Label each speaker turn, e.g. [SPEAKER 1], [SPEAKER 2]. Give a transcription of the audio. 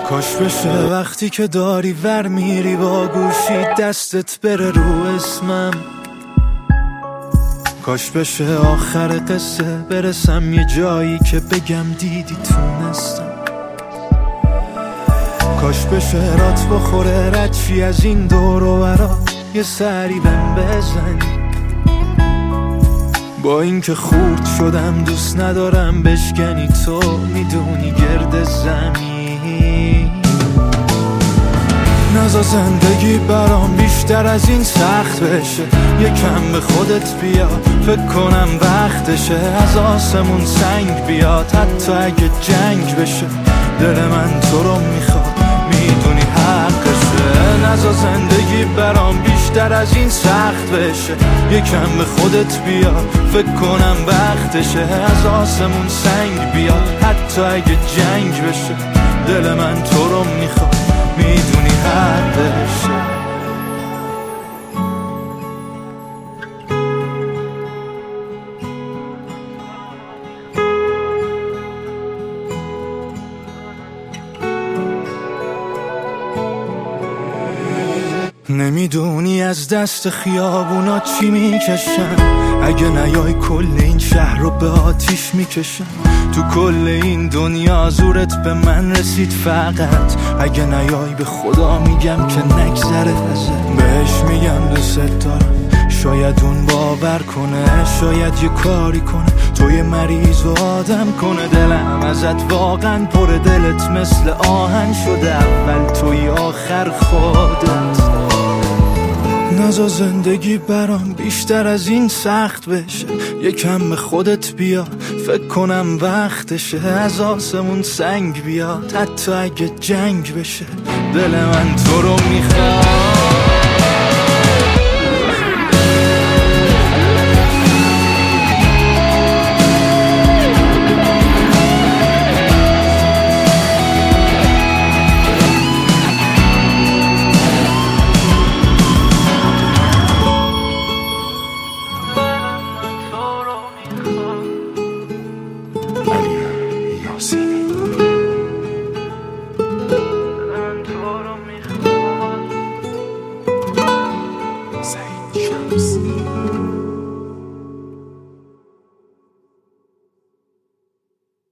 [SPEAKER 1] کاش بشه وقتی که داری ور میری با گوشی دستت بره رو اسمم، کاش بشه آخر قصه برسم یه جایی که بگم دیدی تونستم، کاش بشه رات بخوره ردشی از این دور و برا یه سری بهم بزنی. با اینکه خورد شدم دوست ندارم بشکنی، تو میدونی گرد زمین. نزا زندگی برام بیشتر از این سخت بشه، یکم به خودت بیا فکر کنم وقتشه. از آسمون سنگ بیاد حتی اگه جنگ بشه، دل من تو رو میخواد میدونی حقشه. نزا زندگی برام بیشتر از این سخت بشه، یکم به خودت بیا فکر کنم وقتشه. از آسمون سنگ بیاد حتی اگه جنگ بشه، دل من تو رو میخواد میدونی حقشه. نمیدونی از دست خیابونا چی میکشم، اگه نیای کل این شهر رو به آتیش میکشم. تو کل این دنیا زورت به من رسید فقط، اگه نیای به خدا میگم که نگذره ازت. بهش میگم دوست دارم، شاید اون باور کنه، شاید یه کاری کنه توی مریض و آدم کنه. دلم ازت واقعا پر، دلت مثل آهن شده، اول توی آخر خودت. نزا زندگی برام بیشتر از این سخت بشه، یکم به خودت بیا فکر کنم وقتشه. از آسمون سنگ بیاد حتی اگه جنگ بشه، دل من تو رو میخواد.